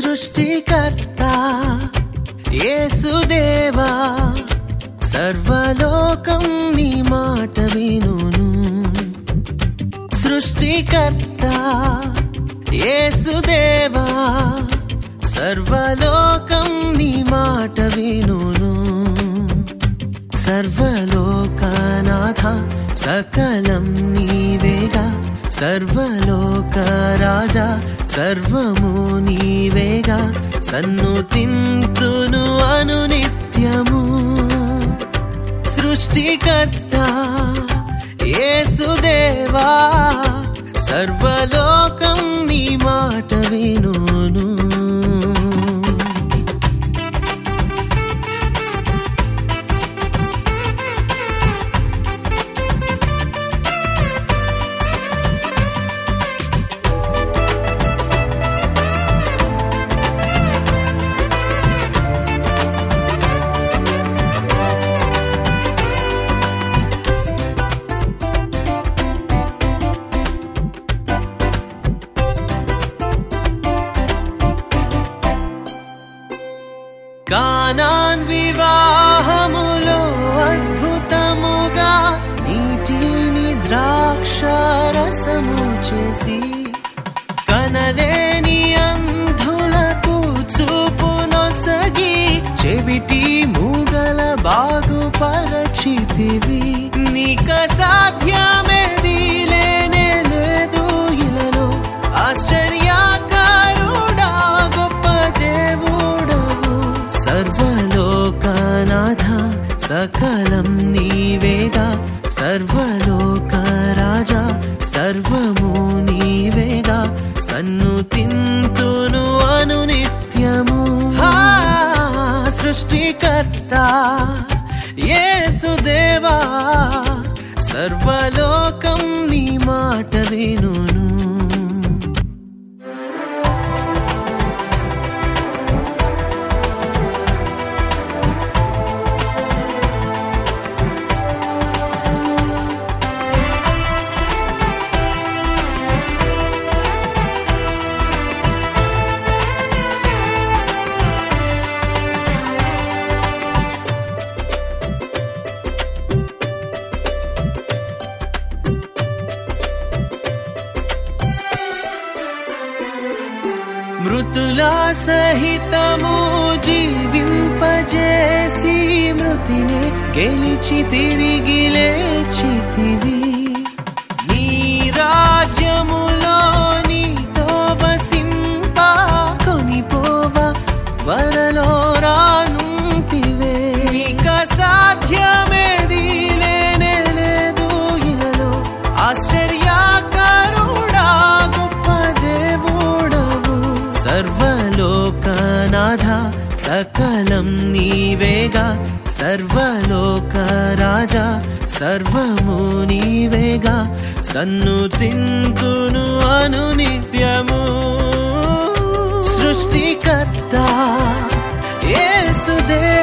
సృష్టికర్త యేసుదేవా, సర్వలోకం నీ మాట వినును. సృష్టికర్త యేసుదేవా, సర్వలోకం నీ మాట వినును. సర్వలోకనాథ సకలం నీవేగా, సర్వలోక రాజా సర్వము నీవేగా. సన్నుతింతును అనునిత్యము. సృష్టికర్త యేసుదేవా, సర్వలోకం నీ మాట వినును. కానాన్ వివాహములో అద్భుతముగా నీటిని ద్రాక్షారసము చేసి, కనలేని అంధులకు చూపునొసగి, చెవిటి మూగల బాగుపరచితివి. నీక సాధ్యమేది లేనే లేదు ఇలలో, ఆశ్చర్యకారుడా గొప్ప దేవుడవు. సర్వలోకనాథ సకలం నీవేగా, సర్వలోక రాజా సర్వము నీవేగా. సన్నుతింతును అనునిత్యము. సృష్టికర్త యేసుదేవా, సర్వలోకం నీ మాట వినును. మృతుల సహితము జీవింపజేసి, మృతిని గెలిచి తిరిగి లేచితివి. నీ రాజ్యములో నీతో వసింప కొనిపోవ వరలో రానుంటివే. నీక సాధ్యమేది లేనే లేదు ఇలలో, ఆశ్చర్యకారుడా గొప్ప దేవుడవు. సర్వలోకనాథ సకలం నీవేగా, సర్వలోక రాజా సర్వము నీవేగా. సన్నుతింతును అనునిత్యము. సృష్టికర్త యేసుదేవా,